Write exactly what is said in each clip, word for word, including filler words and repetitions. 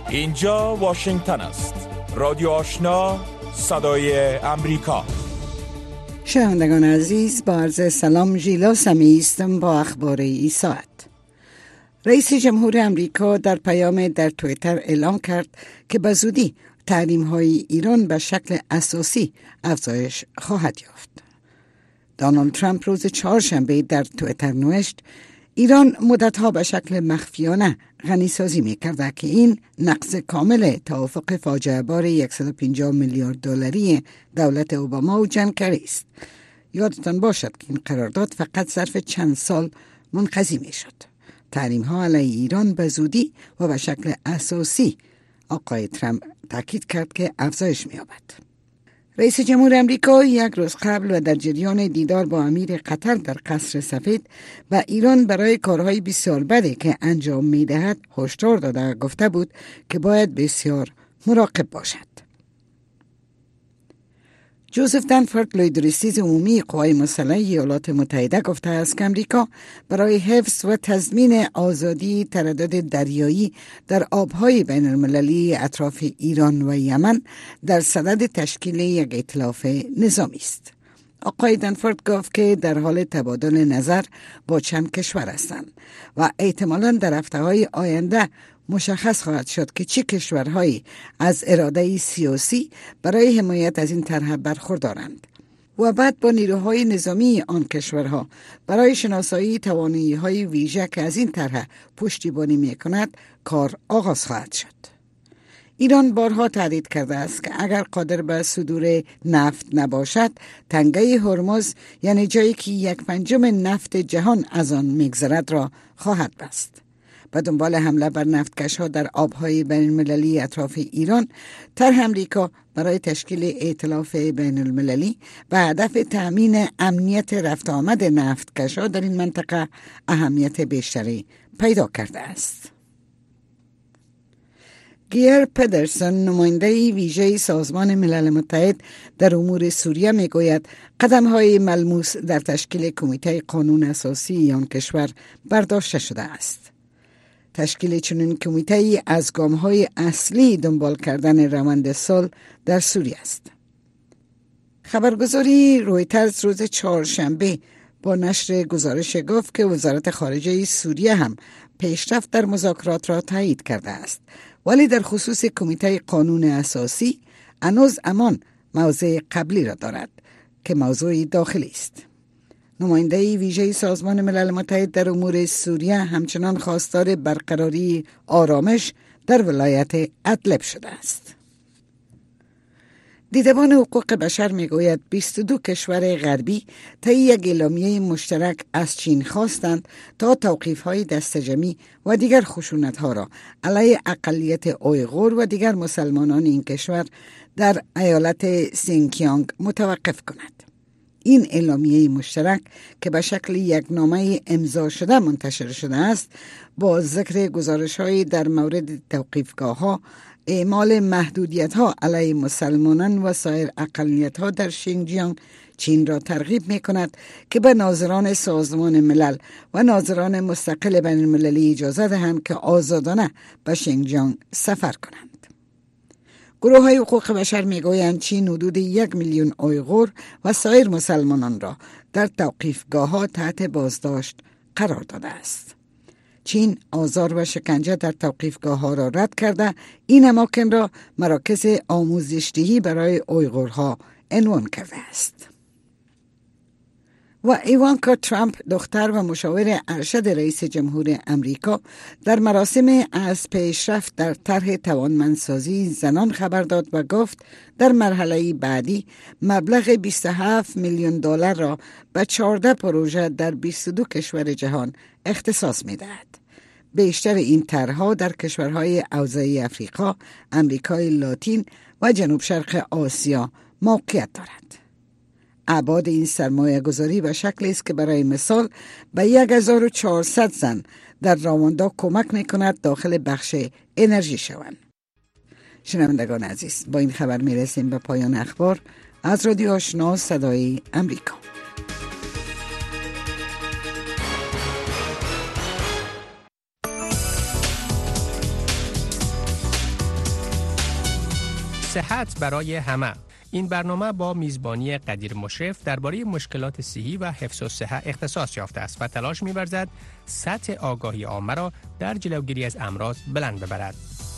اینجا واشنگتن است. رادیو آشنا، صدای امریکا. شنوندگان عزیز، با عرض سلام، ژیلا سمی هستم با اخبار این ساعت. رئیس جمهور امریکا در پیام در توییتر اعلام کرد که به زودی تحریم‌های ایران به شکل اساسی افزایش خواهد یافت. دونالد ترامپ روز چهارشنبه در توییتر نوشت ایران مدتها به شکل مخفیانه غنیسازی می‌کرد که این نقض کامل توافق فاجعه بار صد و پنجاه میلیارد دلاری دولت اوباما و جان کری است. یادتان باشد که این قرارداد فقط ظرف چند سال منقضی می‌شد. تحریم‌ها علیه ایران به زودی و به شکل اساسی، آقای ترامپ تاکید کرد که افزایش می‌یابد. رئیس جمهور امریکا یک روز قبل و در جریان دیدار با امیر قطر در قصر سفید و ایران برای کارهای بسیار بدی که انجام می‌دهد هشدار داده گفته بود که باید بسیار مراقب باشد. جوزف دنفورد، لویدرسیز عمومی قوای مسلح ایالات متحده گفته است که امریکا برای حفظ و تضمین آزادی تردد دریایی در آبهای بین المللی اطراف ایران و یمن در صدد تشکیل یک ائتلاف نظامی است. آقای دنفورد گفت که در حال تبادل نظر با چند کشور هستند و احتمالاً در هفته‌های آینده مشخص خواهد شد که چه کشورهایی از اراده سیاسی برای حمایت از این طرح برخوردارند و بعد با نیروهای نظامی آن کشورها برای شناسایی توانایی‌های ویژه که از این طرح پشتیبانی می‌کند کار آغاز خواهد شد. ایران بارها تهدید کرده است که اگر قادر به صدور نفت نباشد، تنگه هرمز، یعنی جایی که یک پنجم نفت جهان از آن می‌گذرد، را خواهد بست. به دنبال حمله بر نفتکش‌ها در آبهای بین المللی اطراف ایران، طرح امریکا برای تشکیل ائتلاف بین المللی به هدف تأمین امنیت رفت آمد نفتکش‌ها در این منطقه اهمیت بیشتری پیدا کرده است. گیر پدرسون، نماینده ویژه سازمان ملل متحد در امور سوریه، میگوید قدم‌های ملموس در تشکیل کمیته قانون اساسی آن کشور برداشته شده است. تشکیل چنین کمیته از گام‌های اصلی دنبال کردن روند صلح در سوریه است. خبرگزاری رویترز روز چهارشنبه با نشر گزارش گفت که وزارت خارجه سوریه هم پیشرفت در مذاکرات را تایید کرده است، ولی در خصوص کمیته قانون اساسی هنوز امان موضع قبلی را دارد که موضوع داخلی است. نماینده ویژه سازمان ملل متحد در امور سوریه همچنان خواستار برقراری آرامش در ولایت ادلب شده است. دیدبان حقوق بشر میگوید بیست و دو کشور غربی طی یک اعلامیه مشترک از چین خواستند تا توقیف‌های دسته‌جمعی و دیگر خشونت‌ها را علیه اقلیت اویغور و دیگر مسلمانان این کشور در ایالت سینکیانگ متوقف کند. این اعلامیه مشترک که به شکل یک نامه امضا شده منتشر شده است، با ذکر گزارش‌های در مورد توقیفگاه‌ها، اعمال محدودیت‌ها علیه مسلمانان و سایر اقلیت‌ها در شینجیانگ، چین را ترغیب می‌کند که به ناظران سازمان ملل و ناظران مستقل بین المللی اجازه دهند که آزادانه به شینجیانگ سفر کنند. گروه های حقوق بشر میگویند چین حدود یک میلیون اویغور و سایر مسلمانان را در توقیفگاه ها تحت بازداشت قرار داده است. چین آزار و شکنجه در توقیفگاه ها را رد کرده این اماکن را مراکز آموزش‌دهی برای اویغورها عنوان کرده است. و ایوانکا ترامپ، دختر و مشاور ارشد رئیس جمهور امریکا، در مراسم از پیشرفت در طرح توانمندسازی زنان خبر داد و گفت در مرحله بعدی مبلغ بیست و هفت میلیون دلار را به چهارده پروژه در بیست و دو کشور جهان اختصاص می‌دهد. بیشتر این طرح‌ها در کشورهای حوزه افریقا، امریکای لاتین و جنوب شرق آسیا موقعیت دارد. ابعاد این سرمایه گذاری به شکل است که برای مثال به هزار و چهارصد زن در رواندا کمک می کند داخل بخش انرژی شوند. شنوندگان عزیز، با این خبر می رسیم به پایان اخبار از رادیو آشنا صدای امریکا. صحت برای همه. این برنامه با میزبانی قدیر مشرف درباره مشکلات صحی و حفظ الصحه اختصاص یافته است و تلاش می‌ورزد سطح آگاهی عامه را در جلوگیری از امراض بلند ببرد.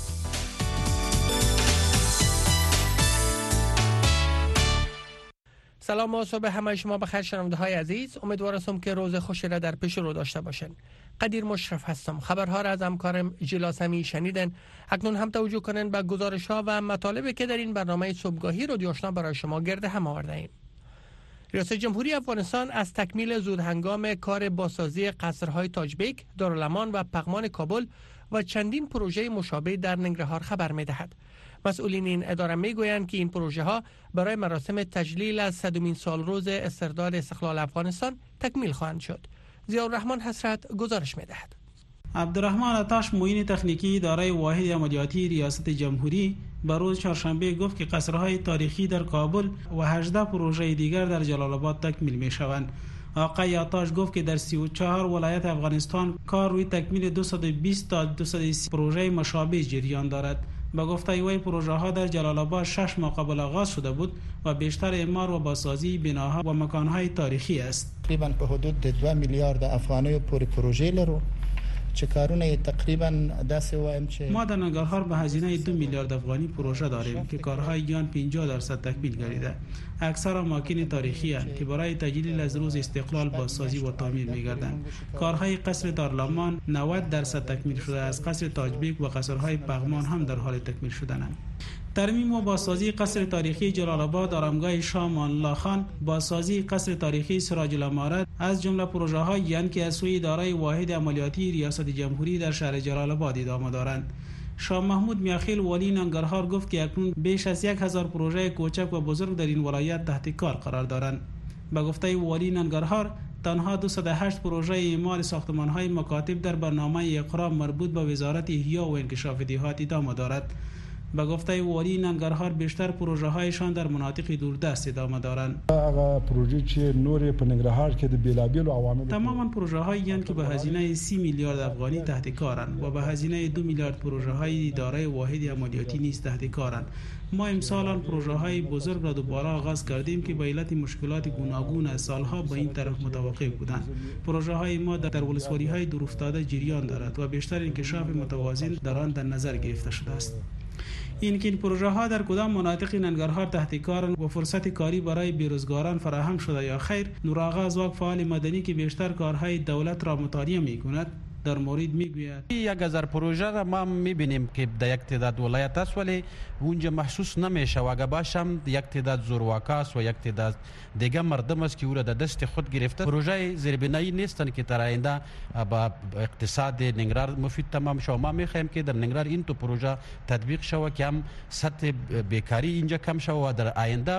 سلام و صبح همه شما بخیر شنونده های عزیز. امیدوارم که روز خوشی را در پیش رو داشته باشین. قدیر مشرف هستم. خبرها را از همکارم جلاسمی شنیدن. اکنون هم توجه کنین به گزارش ها و مطالبی که در این برنامه صبحگاهی رادیو آشنا برای شما گرد هم آورده ایم. ریاست جمهوری افغانستان از تکمیل زودهنگام کار بازسازی قصرهای تاج بیک، دارالامان و پغمان کابل و چندین پروژه مشابه در ننگرهار خبر می‌دهد. مسئولین این اداره میگویند که این پروژه ها برای مراسم تجلیل از صدمین سال روز استرداد استقلال افغانستان تکمیل خواهند شد. ضیاءالرحمن حسرت گزارش می‌دهد. عبدالرحمن عطاش معین تکنیکی اداره واحد عملیاتی ریاست جمهوری به روز چهارشنبه گفت که قصرهای تاریخی در کابل و هجده پروژه دیگر در جلال آباد تکمیل می‌شوند. آقای عطاش گفت که در سی و چهار ولایت افغانستان کار روی تکمیل دویست و بیست تا دویست و سی پروژه مشابه جریان دارد. با گفته وی پروژه ها در جلال آباد شش ماه قبل آغاز شده بود و بیشتر اعمار و بازسازی بناها و مکانهای تاریخی است. تقریبا به حدود دو میلیارد افغانی پور پروژه لرو چه کارونه تقریبا دست وایم چه ما در ننگرهار به هزینه دو میلیارد افغانی پروژه داریم که کارهای آن پنجاه درصد تکمیل گردیده. اکثر اماکن تاریخی هستند که برای تجلیل از روز استقلال بازسازی و تعمیر می‌گردند. کارهای قصر دارالامان نود درصد تکمیل شده است. قصر تاج بیک و قصرهای پغمان هم در حال تکمیل شده‌اند. ترمیم و بازسازی قصر تاریخی جلال آباد، آرامگاه شاه امان الله خان، بازسازی قصر تاریخی سراج الامارت از جمله پروژه‌هایی هستند که از سوی اداره واحد عملیاتی ریاست جمهوری در شهر جلال آباد ادامه دارند. شاه محمود میاخیل والی ننگرهار گفت که اکنون بیش از یک هزار پروژه کوچک و بزرگ در این ولایت تحت کار قرار دارند. به گفته والی ننگرهار تنها دویست و هشت پروژه اعمال ساختمان‌های مکاتب در برنامه اقرا مربوط به وزارت احیا و انکشاف دهات ادامه دارد. به گفته والی ننگرهار بیشتر پروژه هایشان در مناطق دوردست ادامه دارند. هغه پروژه چې نور په ننګرهار کې د بیلابیلو عوامل تماما پروژه هایی هستند که به هزینه سی میلیارد افغانی تحت کارند و به هزینه دو میلیارد پروژه های اداره واحد عملیاتی نیز تحت کارند. ما امسال آن پروژه های بزرگ را دوباره آغاز کردیم که به علت مشکلات گوناگون از سالها به این طرف متوقف بودند. پروژه های ما در ولسوالی های دورافتاده جریان دارد و بیشتر انکشاف متوازن در آن در نظر گرفته شده است. این که این پروژه ها در کدام مناطق ننگرهار تحت کارند و فرصت کاری برای بیروزگاران فراهم شده یا خیر، نورآغا زواگ فعال مدنی که بیشتر کارهای دولت را مطالعه می کند در مورد میگوید یک هزار پروژه را ما میبینیم که در یک تعداد ولایت است ولی اونجا محسوس نمیشه و اگه باشم یک تعداد زورواکاست و یک تعداد دیگه مردم است که او را در دست خود گرفته. پروژه زیربنایی نیستن که در آینده با اقتصاد ننگرهار مفید تمام شود. ما میخوایم که در ننگرهار این تو پروژه تطبیق شود که هم سطح بیکاری اینجا کم شود و در آینده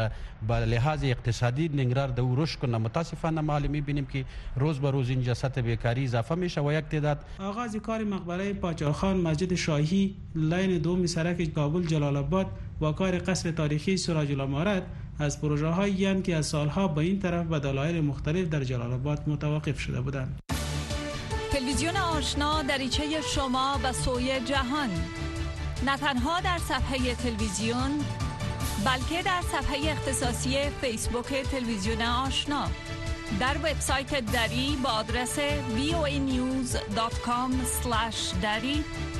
با لحاظ اقتصادی ننگرهار در رشد کنه. متاسفانه ما میبینیم که روز به روز اینجا سطح بیکاری اضافه میشه و یک تعداد. آغاز کار مقبره پاچاخان، مسجد شاهی، لاین دوم سرک کابل جلال آباد و کار قصر تاریخی سراج الامارت از پروژه هایی هستند که از سالها به این طرف به دلایل مختلف در جلال آباد متوقف شده بودند. تلویزیون آشنا دریچه شما به سوی جهان، نه تنها در صفحه تلویزیون بلکه در صفحه اختصاصی فیسبوک تلویزیون آشنا، در وبسایت دری با آدرس وی او ای نیوز دات کام اسلش دری،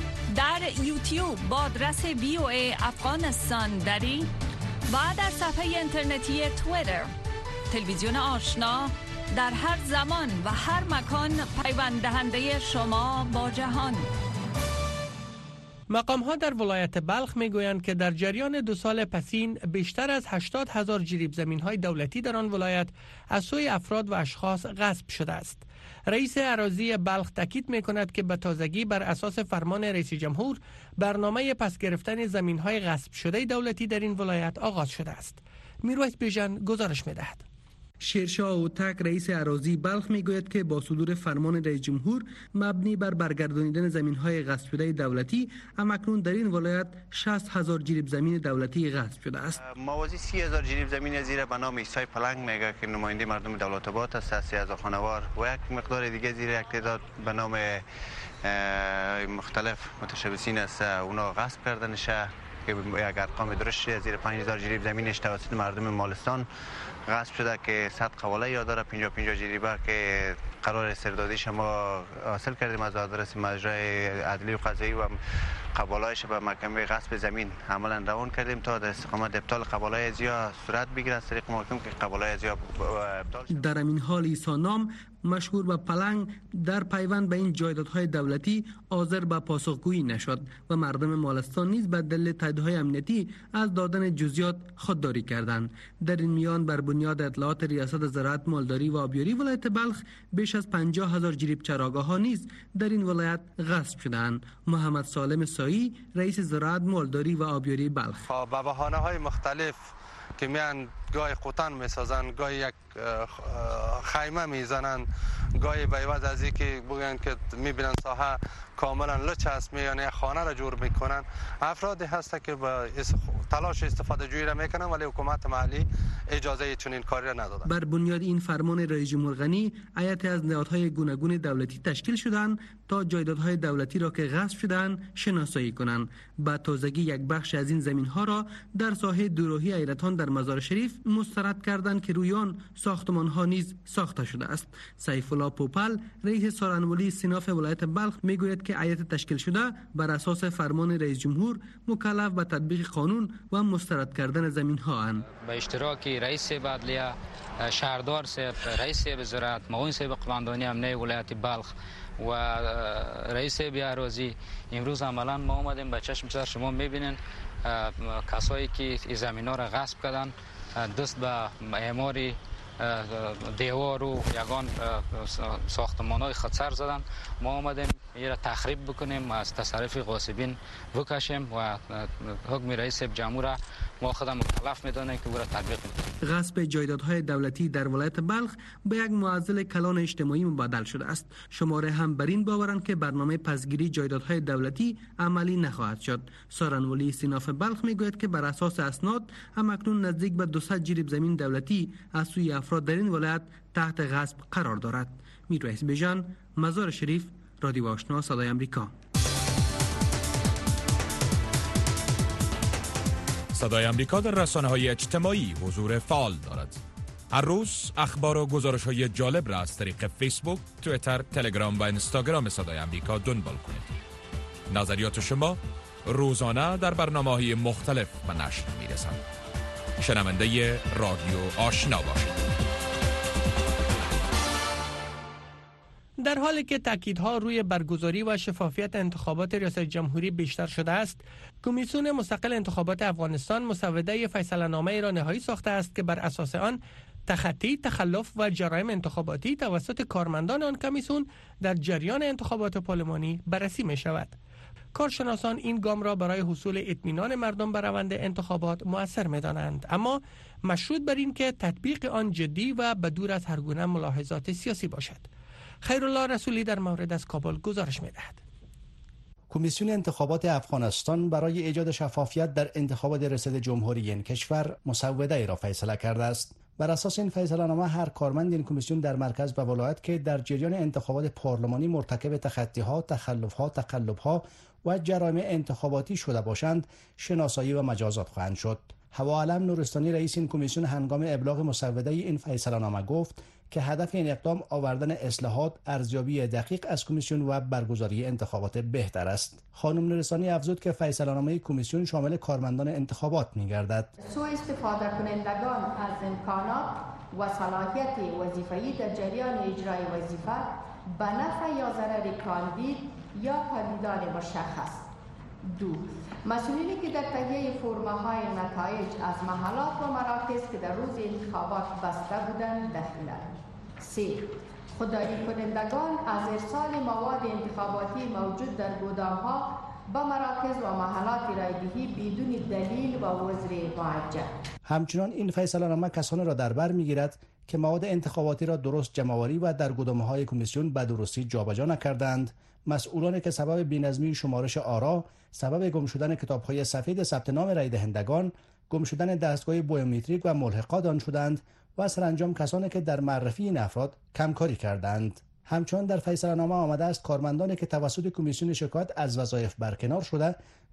در یوتیوب با آدرس وی او ای افغانستان دری و در صفحه اینترنتی توییتر. تلویزیون آشنا در هر زمان و هر مکان پیوند دهنده شما با جهان. مقام ها در ولایت بلخ می گویند که در جریان دو سال پسین بیشتر از هشتاد هزار جریب زمین های دولتی در آن ولایت از سوی افراد و اشخاص غصب شده است. رئیس اراضی بلخ تاکید می کند که به تازگی بر اساس فرمان رئیس جمهور برنامه پس گرفتن زمین های غصب شده دولتی در این ولایت آغاز شده است. میرویس بیژن گزارش می دهد. شیرشاه اوتک رئیس اراضی بلخ میگوید که با صدور فرمان رئیس جمهور مبنی بر برگردانیدن زمین‌های غصب شده دولتی، همکنون در این ولایت شصت هزار جریب زمین دولتی غصب شده است. موازی سی هزار جریب زمین زیر به نام ایسای پلنگ میگه که نماینده مردم دولت آباد است، سی هزار خانوار و یک مقدار دیگه زیر یک تعداد به نام مختلف متشبثین است، اونا غصب کردنشه که یک ارقام درشتی زیر پنج هزار جریب زمینش توسط مردم مالستان غصب شده که صد قباله یا داره پنجاه پنجاه جریبه که قرار استردادیش ما حاصل کردیم از آدرس مجرای عدلی و قضایی و قباله‌اش به محکمه غصب زمین عملا روان کردیم تا در استقامت ابطال قباله ازیا صورت بگیره از طریق محکم که قباله ازیا ابطال. در این حال عیسی نام مشهور به پلنگ در پیوند به این جایدادهای دولتی حاضر به پاسخگویی نشد و مردم مالستان نیز به دلیل تاییدهای امنیتی از دادن جزئیات خودداری کردند. در این میان بر بنیاد اطلاعات ریاست زراعت مالداری و آبیاری ولایت بلخ بیش از پنجاه هزار جریب چراگاه‌ها نیز در این ولایت غصب شدند. محمد سالم سایی رئیس زراعت مالداری و آبیاری بلخ: با بهانه‌های مختلف که میان گاهی قطن میسازن، گاهی یک خیمه میزنن، گاهی به عوض از اینکه بگن که میبینن ساحه کاملا لچ است میان یک خانه را جور میکنن. افرادی هست که با تلاش استفاده جویی را میکنن ولی حکومت محلی اجازه چنین کاری را نداده. بر بنیاد این فرمان رئیس جمهور غنی هیئت از نهادهای گوناگون دولتی تشکیل شدند تا جایدادهای دولتی را که غصب شدند شناسایی کنند. با تازگی یک بخش از این زمین ها را در ساحه دوراهی ایرتان در مزار شریف مسترد کردند که روی آن ساختمان ها نیز ساخته شده است. سیف الله پوپل رئیس سارنولی صناف ولایت بلخ میگوید که هیئت تشکیل شده بر اساس فرمان رئیس جمهور مکلف به تطبیق قانون و مسترد کردن زمین ها اند. به اشتراک رئیس عدلیه، شهردار صاحب، رئیس وزارت، معاون صاحب قماندانی امنیه ولایت بلخ و رئیس بیاروزی امروز عملا ما اومدیم به چشم سر شما میبینین کسایی که این زمین ها را غصب کردن دست به اعماری دیوار و یگان ساختمان های خودسر زدن. ما آمدیم این را تخریب بکنیم، از تصرف غاصبین بکشیم و حکم رئیس جمهور ما خودم مکلف میدانیم که او را تطبیق کنیم. غصب جایدادهای دولتی در ولایت بلخ به یک معضل کلان اجتماعی مبادل شده است. شماره هم بر این باورند که برنامه پسگیری جایدادهای دولتی عملی نخواهد شد. سارنولی صناف بلخ میگوید که بر اساس اسناد هم اکنون نزدیک به دویست جریب زمین دولتی از سوی افراد در این ولایت تحت غصب قرار دارد. میررئیس بیژن، مزار شریف، رادیو آشنا، صدای امریکا. صدای امریکا در رسانه‌های اجتماعی حضور فعال دارد. هر روز اخبار و گزارش‌های جالب را از طریق فیسبوک، توییتر، تلگرام و اینستاگرام صدای امریکا دنبال کنید. نظریات شما روزانه در برنامه‌های مختلف به نشر می‌رسند. شنونده رادیو آشنا باشید. در حالی که تاکیدها روی برگزاری و شفافیت انتخابات ریاست جمهوری بیشتر شده است، کمیسیون مستقل انتخابات افغانستان مسوده فیصله‌نامه را نهایی ساخته است که بر اساس آن تخطی، تخلف و جرایم انتخاباتی توسط کارمندان آن کمیسیون در جریان انتخابات پارلمانی بررسی می شود. کارشناسان این گام را برای حصول اطمینان مردم بر روند انتخابات مؤثر می دانند، اما مشروط بر این که تطبیق آن جدی و بدور از هر گونه ملاحظات سیاسی باشد. خیرالله رسولی در مورد از کابل گزارش می دهد. کمیسیون انتخابات افغانستان برای ایجاد شفافیت در انتخابات ریاست جمهوری این کشور مسوده ای را فیصله کرده است. بر اساس این فیصله‌نامه هر کارمند این کمیسیون در مرکز و ولایت که در جریان انتخابات پارلمانی مرتکب تخطی‌ها، تخلف‌ها، تقلب‌ها و جرایم انتخاباتی شده باشند، شناسایی و مجازات خواهند شد. هوا علم نورستانی رئیس این کمیسیون هنگام ابلاغ مسوده این فیصله‌نامه گفت که هدف این اقدام آوردن اصلاحات، ارزیابی دقیق از کمیسیون و برگزاری انتخابات بهتر است. خانم نورستانی افزود که فیصله‌نامه کمیسیون شامل کارمندان انتخابات می‌گردد. سوء استفاده کنندگان از امکانات و صلاحیت وظیفه‌ای در جریان اجرای وظیفه به نفع یا ضرر کاندید یا کاندیدان مشخص. دو، مسئولینی که در تهیه فرم‌های نتایج از محلات و مراکز که در روز انتخابات بسته بودند دخیلند. سه، خودداری کنندگان از ارسال مواد انتخاباتی موجود در گودام‌ها به مراکز و محلات رایدهی بدون دلیل و عذر معجل. همچنان این فیصله‌نامه کسانی را در بر می‌گیرد که مواد انتخاباتی را درست جمع‌آوری و در گودام‌های کمیسیون به درستی جابجا نکردند، مسئولانی که سبب بی‌نظمی شمارش آرا، سبب گم شدن کتاب‌های سفید ثبت نام رای دهندگان، گم شدن دستگاه بیومتریک و ملحقات آن شدند و سرانجام کسانی که در معرفی این افراد کمکاری کردند. همچنان در فیصله‌نامه آمده است کارمندانی که توسط کمیسیون شکایت از وظایف برکنار شده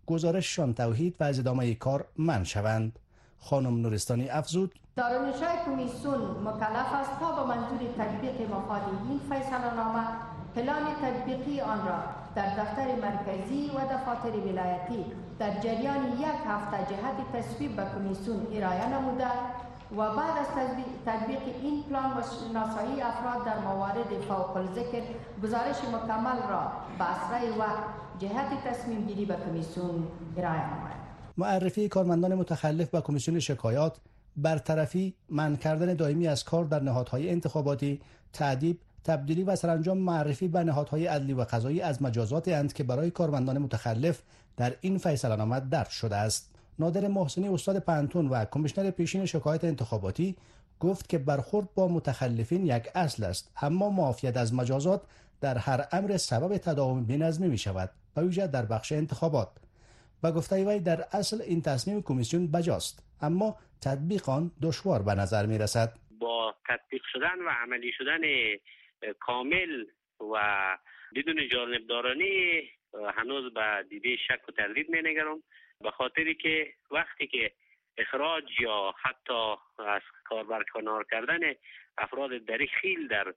گزارششان توحید و از ادامه کار منع شوند. خانم نورستانی افزود: دارالنشای کمیسیون مکلف است تا به منظور تطبیق مفاد این فیصله نامه پلان تطبیقی آن را در دفتر مرکزی و دفاتر ولایتی در جریان یک هفته جهت تصویب به کمیسیون ارائه نموده و بعد از تطبیق این پلان و شناسایی افراد در موارد فوق الذکر گزارش مکمل را به اسرع وقت جهت تصمیم گیری به کمیسیون ارائه نماید. معرفی کارمندان متخلف به کمیسیون شکایات، برطرفی، منع کردن دائمی از کار در نهادهای انتخاباتی، تعدیب، تبدیلی و سرانجام معرفی به نهادهای عدلی و قضایی از مجازات اند که برای کارمندان متخلف در این فیصله نامه درج شده است. نادر محسنی استاد پانتون و کمیشنر پیشین شکایت انتخاباتی گفت که برخورد با متخلفین یک اصل است، اما معافیت از مجازات در هر امر سبب تداوم بی‌نظمی می شود، به ویژه در بخش انتخابات. با گفته وی در اصل این تصمیم کمیسیون بجاست، اما تطبیق آن دشوار به نظر می رسد. با تطبیق شدن و عملی شدن کامل و بدون جانبدارانی هنوز به دیده شک و تردید می نگرم، به خاطری که وقتی که اخراج یا حتی از کار برکنار کردن افراد دریغ در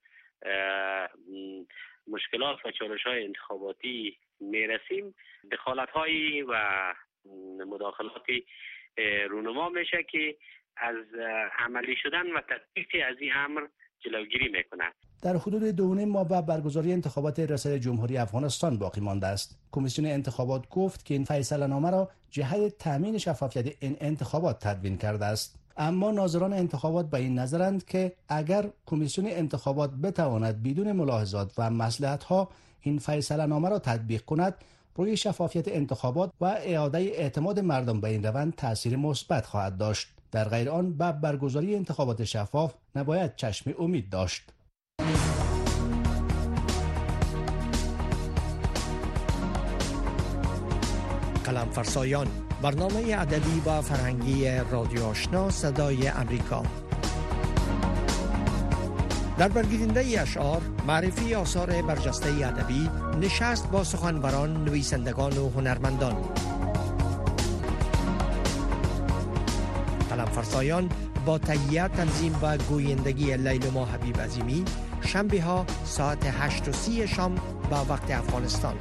مشکلات و چالش‌های انتخاباتی میرسیم، دخالت‌هایی و مداخلاتی رونما میشه که از عملی شدن و تطبیق از این امر جلوگیری میکنه. در حدود دو نیم ماه بعد برگزاری انتخابات ریاست جمهوری افغانستان باقی مانده است. کمیسیون انتخابات گفت که این فیصله نامه را جهت تامین شفافیت این انتخابات تدوین کرده است. اما ناظران انتخابات به این نظرند که اگر کمیسیون انتخابات بتواند بدون ملاحظات و مصلحت‌ها این فیصله نامه را تطبیق کند، روی شفافیت انتخابات و اعاده اعتماد مردم به این روند تأثیر مثبت خواهد داشت. در غیر آن به برگزاری انتخابات شفاف نباید چشم امید داشت. قلم فرسایان، برنامه ادبی و فرهنگی رادیو آشنا صدای امریکا. در برگیرنده اشعار، معرفی آثار برجسته ادبی، نشست با سخنوران، نویسندگان و هنرمندان. قلم فرسایان با تهیه، تنظیم و گویندگی لیلما حبیب عظیمی، شنبه ها ساعت هشت و سی شام با وقت افغانستان.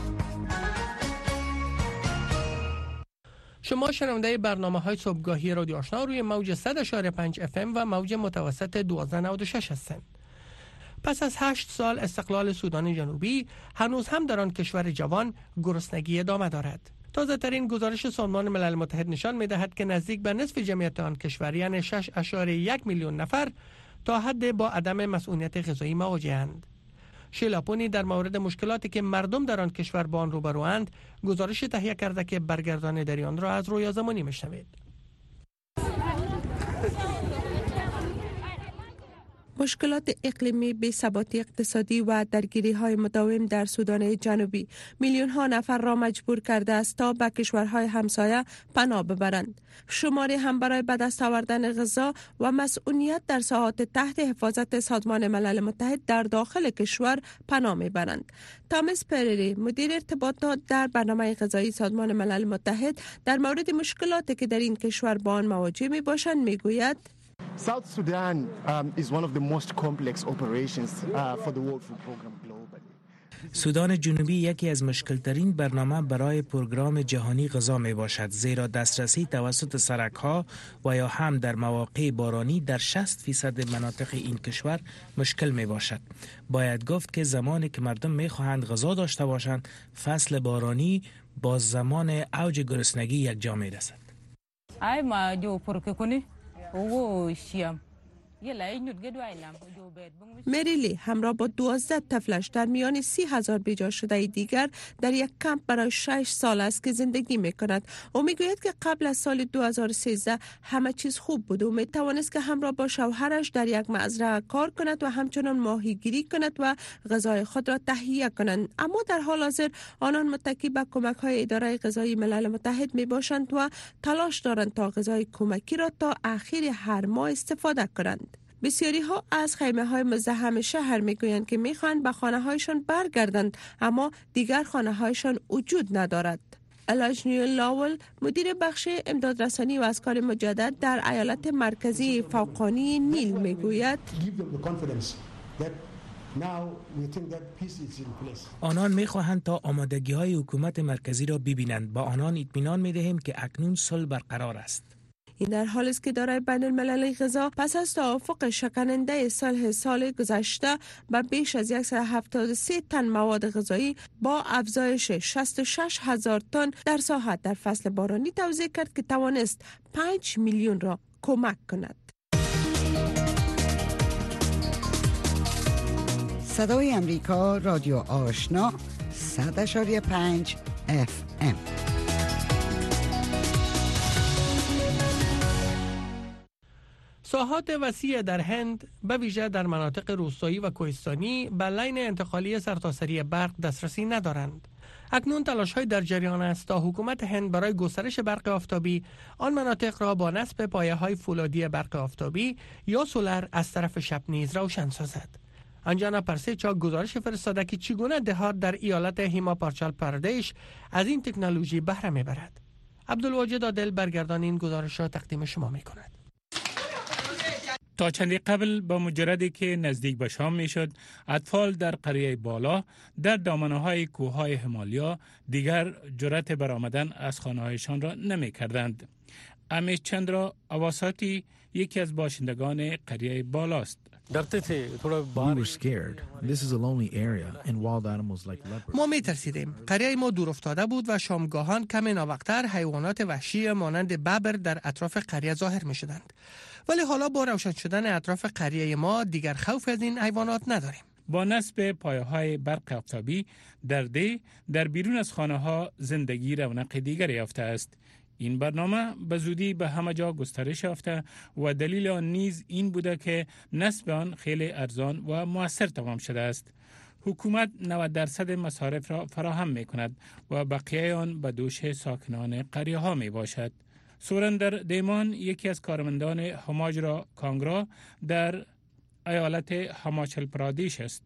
شما شنونده برنامه های صبحگاهی رادیو آشنا روی موج صد اشاره پنج اف ام و موج متوسط دوازده نود و شش هستند. پس از هشت سال استقلال سودان جنوبی، هنوز هم در آن کشور جوان گرسنگی ادامه دارد. تازه ترین گزارش سازمان ملل متحد نشان می دهد که نزدیک به نصف جمعیت آن کشور، یعنی شش اشاره یک میلیون نفر، تا حد با عدم مسئولیت غذایی مواجه‌اند. شیلاپونی در مورد مشکلاتی که مردم در آن کشور با آن روبروند گزارش تهیه کرده که برگردان در آن را از رویا زمانی میشنوید. مشکلات اقلیمی، بی‌ثباتی اقتصادی و درگیری‌های مداوم در سودان جنوبی میلیون‌ها نفر را مجبور کرده است تا به کشورهای همسایه پناه ببرند. شماری هم برای به دست آوردن غذا و مسئولیت در ساحات تحت حفاظت سازمان ملل متحد در داخل کشور پناه میبرند. تامس پریری، مدیر ارتباطات در برنامه غذایی سازمان ملل متحد، در مورد مشکلاتی که در این کشور با آن مواجه میباشند میگوید: South Sudan um, is one of the most complex operations uh, for the World Food Program globally. سودان جنوبی یکی از مشکل‌ترین برنامه برای پروگرام جهانی غذا می باشد، زیرا دسترسی توسط سرک‌ها و یا هم در مواقع بارانی در شصت فیصد مناطق این کشور مشکل می باشد. باید گفت که زمانی که مردم می خواهند غذا داشته باشند، فصل بارانی با زمان اوج گرسنگی یکجا می رسد. ای ما جو پرککنی او شیام مریلی همراه با دوازده طفلش در میان سی هزار بیجا شده دیگر در یک کمپ برای شش سال است که زندگی می کند. او می گوید که قبل از سال دو هزار و سیزده همه چیز خوب بود و می توانست که همراه با شوهرش در یک مزرعه کار کند و همچنان ماهیگیری کند و غذای خود را تهیه کنند. اما در حال حاضر آنان متکی به کمک های اداره غذایی ملل متحد می باشند و تلاش دارند تا غذای کمکی را تا اخیر هر ماه استفاده کنند. بسیاری ها از خیمه های مزدحم شهر می گویند که می خواهند به خانه هایشان برگردند، اما دیگر خانه هایشان وجود ندارد. الاجنی لاول مدیر بخش امدادرسانی و افکار مجدد در ایالت مرکزی فوقانی نیل میگوید آنان میخواهند تا آمادگی های حکومت مرکزی را ببینند. با آنان اطمینان میدهیم که اکنون صلح برقرار است. این در حالی است که اداره بین المللی غذا پس از توافق شکننده صلح سال گذشته به بیش از صد و هفتاد و سه تن مواد غذایی با افزایش شصت و شش هزار تن در ساحت در فصل بارانی توزیع کرد که توانست پنج میلیون را کمک کند. صدای امریکا، رادیو آشنا، صد و پنج اف ام. ساحات وسیع در هند به ویژه در مناطق روستایی و کوهستانی به لاین انتقالی سرتاسری برق دسترسی ندارند. اکنون تلاش‌های در جریان است تا حکومت هند برای گسترش برق آفتابی آن مناطق را با نصب پایه‌های فولادی برق آفتابی یا سولر از طرف شب نیز روشن سازد. انجانا پرسیچا گزارش فرستاده که چگونه دهات در ایالت هیماچال پردیش از این تکنولوژی بهره میبرد. عبدالواجد عادل برگردان این گزارش را تقدیم شما میکند. تا چندی قبل با مجردی که نزدیک به شام میشد، اطفال در قریه بالا در دامنه‌های کوههای همالیا دیگر جرأت برآمدن از خانه‌هایشان را نمی‌کردند. امیش چندرا اواساتی یکی از باشندگان قریه بالاست. ما می ترسیدیم. قریه ما دور افتاده بود و شامگاهان کمی ناوقتر حیوانات وحشی مانند ببر در اطراف قریه ظاهر می شدند. ولی حالا با روشن شدن اطراف قریه ما دیگر خوف از این حیوانات نداریم. با نصب پایه‌های برق آفتابی در ده در بیرون از خانه‌ها زندگی رونق دیگری یافته است. این برنامه به زودی به همه جا گسترش یافته و دلیل آن نیز این بوده که نصب آن خیلی ارزان و مؤثر تمام شده است. حکومت نود درصد مصارف را فراهم می کند و بقیه آن به دوش ساکنان قریه ها می باشد. سورندر دیمان یکی از کارمندان هماجرا کانگرا در ایالت هماچل پرادیش است.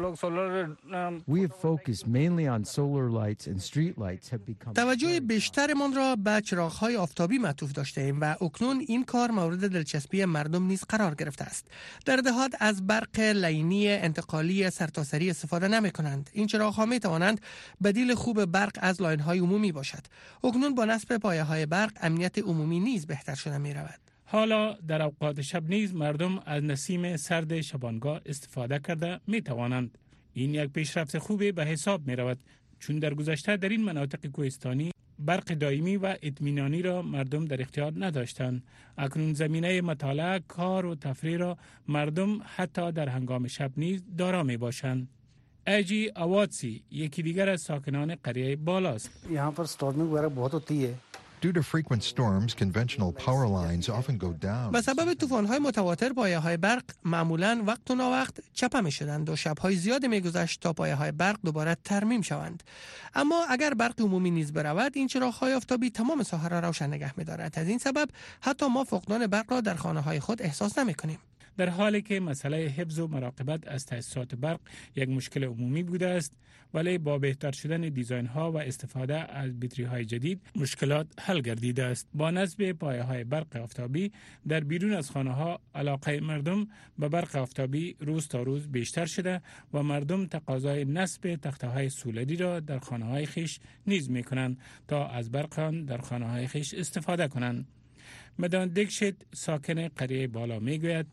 توجه بیشترمان را به چراغ‌های آفتابی معطوف داشته ایم و اکنون این کار مورد دلچسپی مردم نیز قرار گرفته است. در دهات از برق لینی انتقالی سرتاسری استفاده نمی کنند. این چراغ‌ها می توانند بدیل خوب برق از لاین‌های عمومی باشد. اکنون با نصب پایه‌های برق امنیت عمومی نیز بهتر شده می رود. حالا در اوقات شب نیز مردم از نسیم سرد شبانگاه استفاده کرده می توانند. این یک پیشرفت خوبی به حساب می رود، چون در گذشته در این مناطق کوهستانی برق دائمی و اطمینانی را مردم در اختیار نداشتند. اکنون زمینه مطالعه، کار و تفریح را مردم حتی در هنگام شب نیز دارا می باشند. ایجی اواتسی یکی دیگر از ساکنان قریه بالاست. یہاں پر storming وغیرہ بہت ہوتی ہے. Due to frequent storms, conventional power lines often go down. به سبب طوفان‌های متواتر پایه‌های برق معمولاً وقت و ناوقت چپه می‌شدند و شب‌های زیاد می‌گذشت تا پایه‌های برق دوباره ترمیم شوند. اما اگر برق عمومی نیز برود، این چراغ‌های آفتابی تمام ساحه را روشن نگه می‌دارد. از این سبب حتی ما فقدان برق را در خانه‌های خود احساس نمی‌کنیم. در حالی که مسئله حفظ و مراقبت از تأسیسات برق یک مشکل عمومی بوده است، ولی با بهتر شدن دیزاین ها و استفاده از بطری های جدید مشکلات حل گردیده است. با نصب پایه های برق آفتابی در بیرون از خانه ها علاقه مردم به برق آفتابی روز تا روز بیشتر شده و مردم تقاضای نصب تخته های سولری را در خانه های خیش نیز می کنند تا از برق آن در خانه های خیش استفاده کنند. مدان دیکشت ساکن قریه بالا می گوید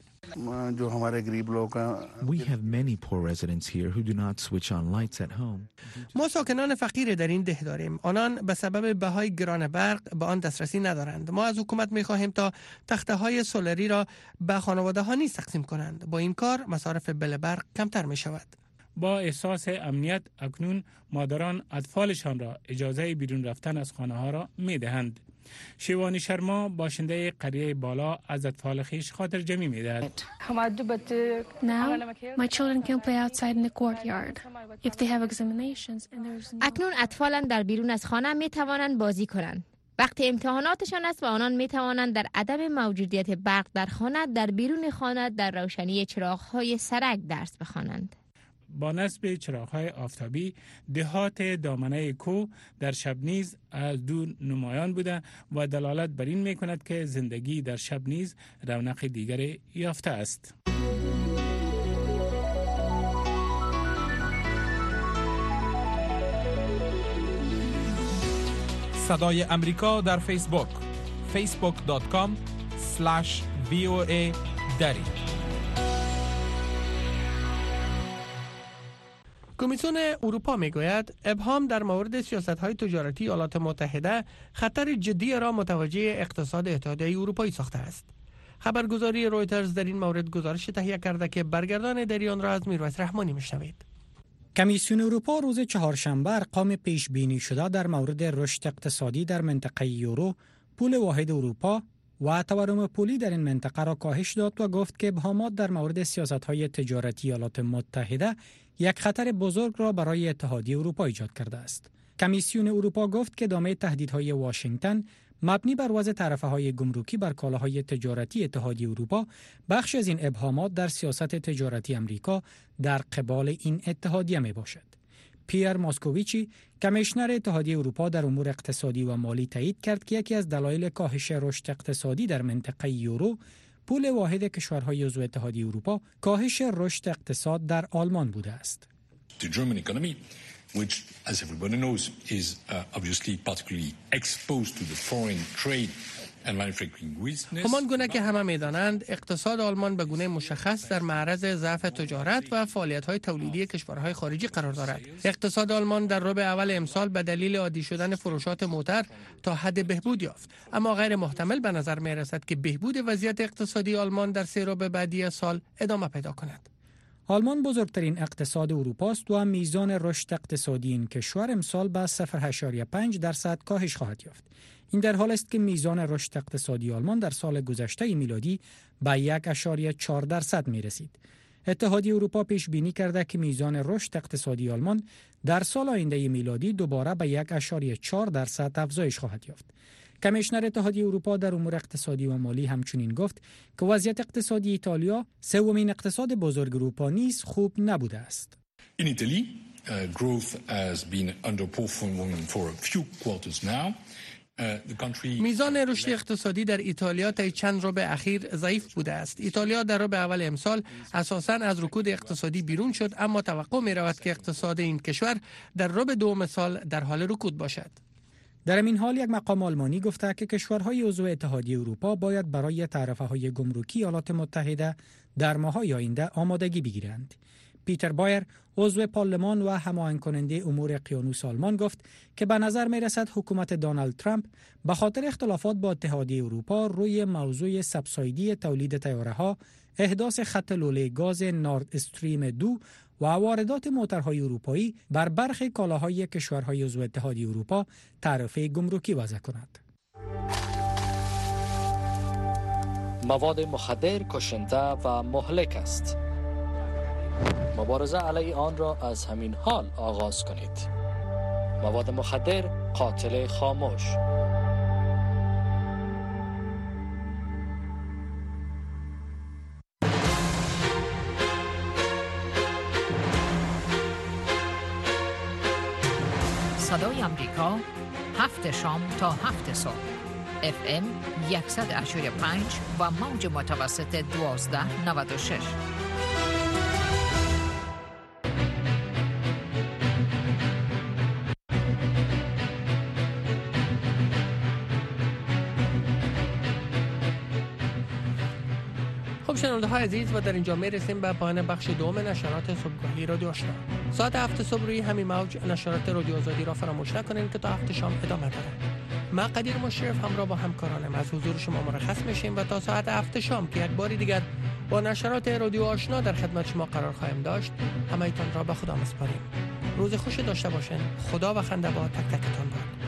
We have many poor residents here who do not switch on lights at home. ما ساکنان فقیر در این ده داریم. آنان به سبب بهای گران برق به آن دسترسی ندارند. ما از حکومت می خواهیم تا تخته های سولری را به خانواده ها نیز تقسیم کنند. با این کار مصارف بل برق کمتر می شود. با احساس امنیت اکنون مادران اطفالشان را اجازه بیرون رفتن از خانه ها را می دهند. شیوانی شرما باشنده قریه بالا از اطفال خیش خاطر جمعی می دهد. اکنون اطفالان در بیرون از خانه می توانند بازی کنند. وقتی امتحاناتشان است و آنان می توانند در عدم موجودیت برق در خانه در بیرون خانه در روشنی چراغ‌های سرک درس بخوانند. با نصب چراغ‌های آفتابی دهات دامنه کوه در شب نیز از دور نمایان بوده و دلالت بر این می‌کند که زندگی در شب نیز رونق دیگری یافته است. صدای امریکا در فیسبوک فیسبوک دات کام اسلش وی او ای دری. کمیسیون اروپا میگوید ابهام در مورد سیاست‌های تجارتی ایالات متحده خطر جدی را متوجه اقتصاد اتحادیه اروپایی ساخته است. خبرگزاری رویترز در این مورد گزارش تهیه کرده که برگردان در آن را از میرویس رحمانی میشنوید. کمیسیون اروپا روز چهارشنبه ارقام پیش بینی شده در مورد رشد اقتصادی در منطقه یورو، پول واحد اروپا و تورم پولی در این منطقه را کاهش داد و گفت که ابهامات در مورد سیاست‌های تجارتی ایالات متحده یک خطر بزرگ را برای اتحادیه اروپا ایجاد کرده است. کمیسیون اروپا گفت که ادامه تهدیدهای واشنگتن مبنی بر وضع تعرفه‌های گمرکی بر کالاهای تجارتی اتحادیه اروپا بخش از این ابهامات در سیاست تجارتی امریکا در قبال این اتحادیه می باشد. پیر ماسکوویچی، کمیشنر اتحادیه اروپا در امور اقتصادی و مالی تایید کرد که یکی از دلایل کاهش رشد اقتصادی در منطقه یورو، پول واحد کشورهای عضو اتحادیه اروپا، کاهش رشد اقتصاد در آلمان بوده است. The German economy, which, as everybody knows, is uh, obviously particularly exposed to the foreign trade and manufacturing weakness. همان گونه که همه می‌دانند، اقتصاد آلمان به گونه مشخص در معرض ضعف تجارت و فعالیت‌های تولیدی کشورهای خارجی قرار دارد. اقتصاد آلمان در ربع اول امسال به دلیل عادی شدن فروشات موتر تا حد بهبود یافت، اما غیر محتمل به نظر می‌رسد که بهبود وضعیت اقتصادی آلمان در سه ربع بعدی سال ادامه پیدا کند. آلمان بزرگترین اقتصاد اروپا است و میزان رشد اقتصادی این کشور امسال به صفر و هشت پنج درصد کاهش خواهد یافت. این در حال است که میزان رشد اقتصادی آلمان در سال گذشته میلادی به یک و چهار درصد می رسید. اتحادیه اروپا پیش بینی کرده که میزان رشد اقتصادی آلمان در سال آینده میلادی دوباره به یک و چهار درصد افزایش خواهد یافت. کمیشنر اتحادیه اروپا در امور اقتصادی و مالی همچنین گفت که وضعیت اقتصادی ایتالیا، سومین اقتصاد بزرگ اروپا نیز خوب نبوده است. In Italy, uh, growth has been underperforming for a few quarters now. میزان رشد اقتصادی در ایتالیا طی چند ربع اخیر ضعیف بوده است. ایتالیا در ربع اول امسال اساساً از رکود اقتصادی بیرون شد، اما توقع می رود که اقتصاد این کشور در ربع دوم سال در حال رکود باشد. در این حال یک مقام آلمانی گفته که کشورهای عضو اتحادیه اروپا باید برای تعرفه‌های گمرکی ایالات متحده در ماه‌های آینده آمادگی بگیرند. پیتر بایر، عضو پارلمان و هماهنگ کننده امور اقیانوس آلمان گفت که به نظر می رسد حکومت دونالد ترامپ به خاطر اختلافات با اتحادیه اروپا روی موضوع سبسایدی تولید طیاره‌ها، احداث خط لوله گاز نورد استریم دو و واردات موترهای اروپایی بر برخی کالاهای کشورهای عضو اتحادیه اروپا تعرفه گمرکی وضع کند. مواد مخدر کشنده و مهلک است. مبارزه علیه آن را از همین حال آغاز کنید. مواد مخدر قاتل خاموش. صدای امریکا، هفت شام تا هفت صبح. اف ام صد و هشت و پنج و موج متوسط دوازده نود و شش. خب شنونده های عزیز، و در اینجا می رسیم به پایان بخش دوم نشرات صبحگاهی رادیو آشنا. ساعت هفت صبح روی همین موج نشرات رادیو آزادی را فراموش نکنید که تا هفت شام ادامه داره. ما قدیر مشرف همراه با همکارانم از حضور شما مرخص میشیم و تا ساعت هفت شام که یک باری دیگر با نشرات رادیو آشنا در خدمت شما قرار خواهیم داشت، همه ایتان را به خدا میسپاریم. روز خوش داشته باشین. خدا و خنده با تک تکتان باد.